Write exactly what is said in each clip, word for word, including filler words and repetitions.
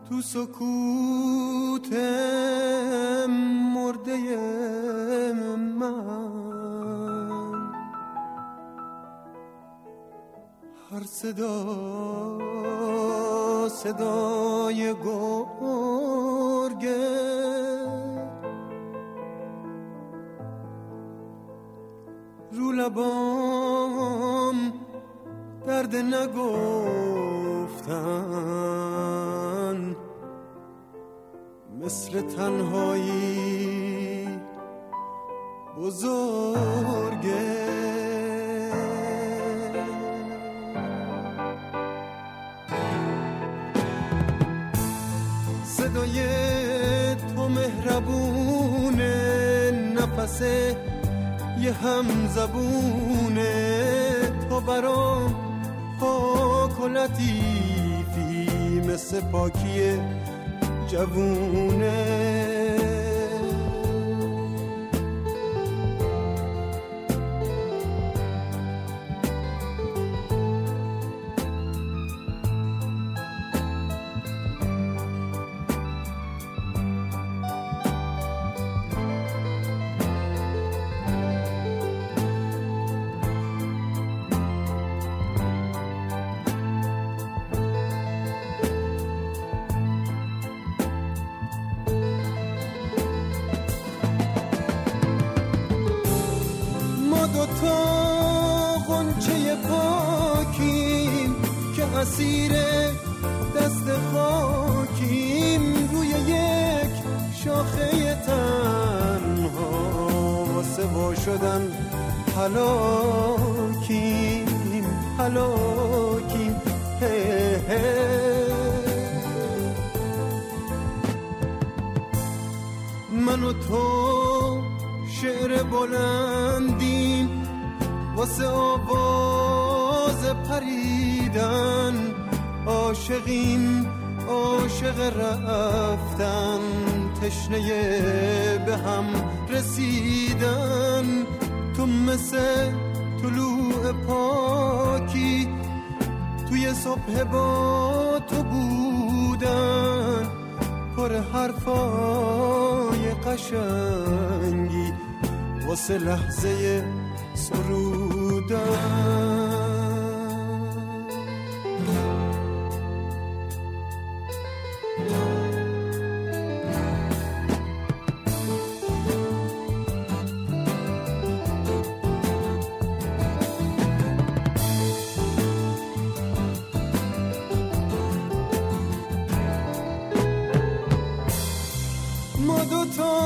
تو سکوت مرده من، هر صدا صدای گرگه، رو لبام درد نگفتن، مثل تنهایی بزرگه. صدای تو مهربونه، نفس یه هم زبونه، تو برام پاک و لطیفی، مثل پاکی جوونه. اسیر دست خاکیم، روی یک شاخه تنها، واسه وا شدن هلاکیم هلاکیم. هی هی من و تو شعر بلندیم، واسه آواز پریدن، عاشقیم عاشق رفتن، تشنه به هم رسیدن. تو مثل طلوع پاکی توی صبح با تو بودن، پر حرفای قشنگی واسه لحظه سرودن. ما دوتا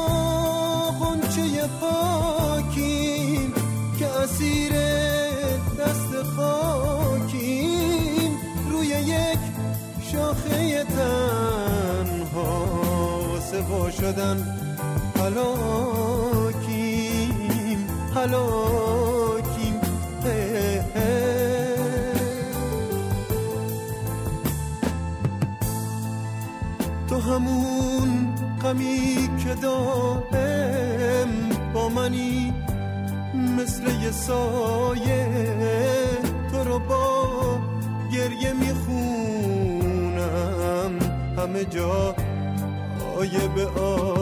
غنچه پاکیم که اسیر دست خاکیم، روی یک شاخه تنها، واسه وا شدن هلاکیم هلاکیم. هی هی تو همون غمی که دائم با منی، مثل یه سایه تو رو با گریه میخونم، همه جا آیه به آیه.